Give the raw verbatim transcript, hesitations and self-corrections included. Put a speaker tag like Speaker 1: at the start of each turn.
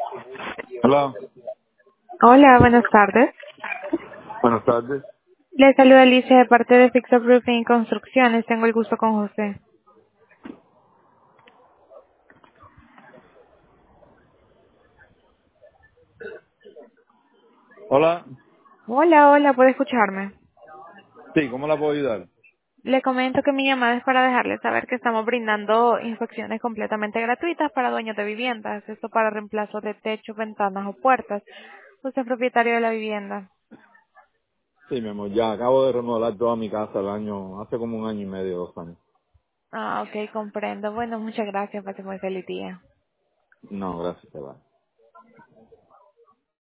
Speaker 1: Hola,
Speaker 2: Hola, buenas tardes.
Speaker 1: buenas tardes.
Speaker 2: Le saluda Alicia de parte de Fix Up Roofing Construcciones. Tengo el gusto con José.
Speaker 1: Hola,
Speaker 2: Hola, hola, ¿puede escucharme?
Speaker 1: sí, ¿cómo la puedo ayudar?
Speaker 2: Le comento que mi llamada es para dejarle saber que estamos brindando inspecciones completamente gratuitas para dueños de viviendas. Esto para reemplazo de techos, ventanas o puertas. Usted es propietario de la vivienda.
Speaker 1: Sí, mi amor, ya acabo de remodelar toda mi casa el año, hace como un año y medio, dos años.
Speaker 2: Ah, ok, comprendo. Bueno, muchas gracias. Pase muy feliz día.
Speaker 1: No, gracias, te va.